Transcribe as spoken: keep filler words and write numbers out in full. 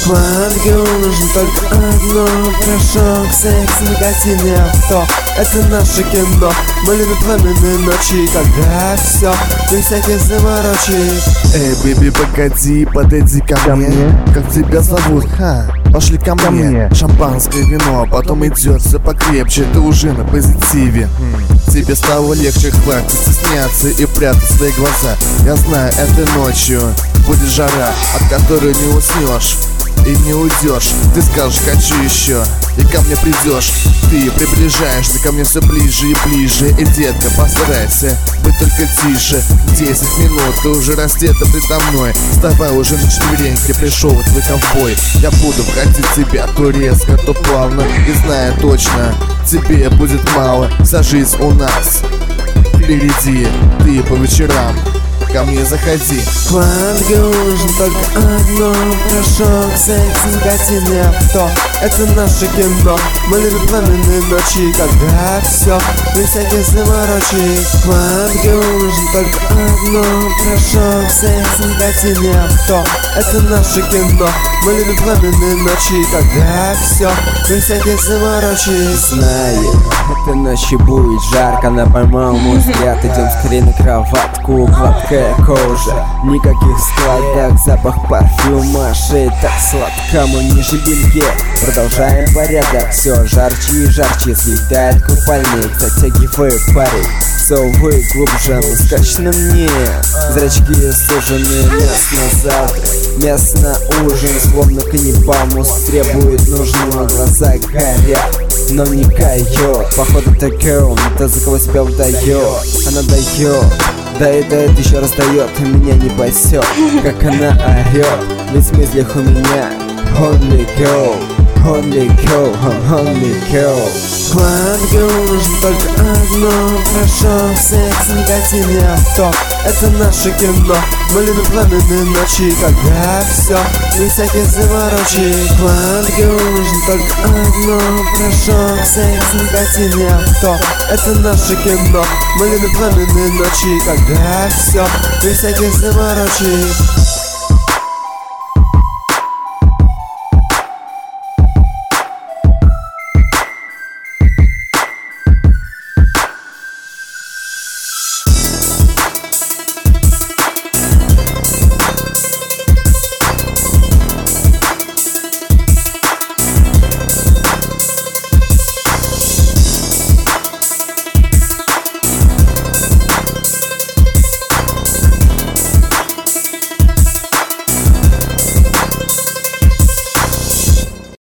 Ангелу нужно только одно: порошок, секс, никотин и авто. Это наше кино. Мы любим пламенные ночи, когда все без всяких заморочек. Эй, бэби, погоди, подойди ко, ко мне. мне Как тебя зовут? Ха, пошли ко, ко мне. мне Шампанское вино, потом идет все покрепче. Ты уже на позитиве. М-м. Тебе стало легче, хватит стесняться и прятать свои глаза. Я знаю, этой ночью будет жара, от которой не уснешь и не уйдешь. Ты скажешь: хочу еще, и ко мне придешь. Ты приближаешься ко мне все ближе и ближе. И, детка, постарайся быть только тише. Десять минут, ты уже раздета предо мной. Вставай уже на четвереньки, пришел твой ковбой. Я буду входить в тебя то резко, то плавно. И знаю точно, тебе будет мало. Вся жизнь у нас впереди, ты по вечерам ко мне заходи. Ангелу нужно только одно: порошок, секс, никотин и авто. Это наше кино. Мы любим пламенные ночи, когда все без всяких заморочек. Ангелу нужно только одно: порошок, секс, никотин и авто. Это наше кино. Мы любим пламенные ночи, когда все без всяких заморочек. Знаю, этой ночью будет жарко, но поймал мой взгляд. Идем скорее на кроватку, гладкая кожа, никаких складок, запах парфюма, шея так сладко, мы ниже белье. Продолжаем порядок, все жарче и жарче, слетает купальник, затягиваю парень. Совы глубже, ну скачь на мне. Зрачки сужены, мясо на завтрак, мясо на ужин. Словно каннибал, мозг требует нужного, глаза горят, но не кает. Походу это girl, но та, за кого себя выдает. Она дает, дает, дает, еще раз дает, и меня не пасет, как она орет. Ведь в мыслях у меня only girl, only girl, only girl. Ангелу нужно только одно: порошок, секс, никотин и авто. Это наше кино. Мы любим пламенные ночи, когда все без всяких заморочек. Ангелу нужно только одно: порошок, секс, никотин и авто. Это наше кино. Мы любим пламенные ночи, когда все без всяких заморочек.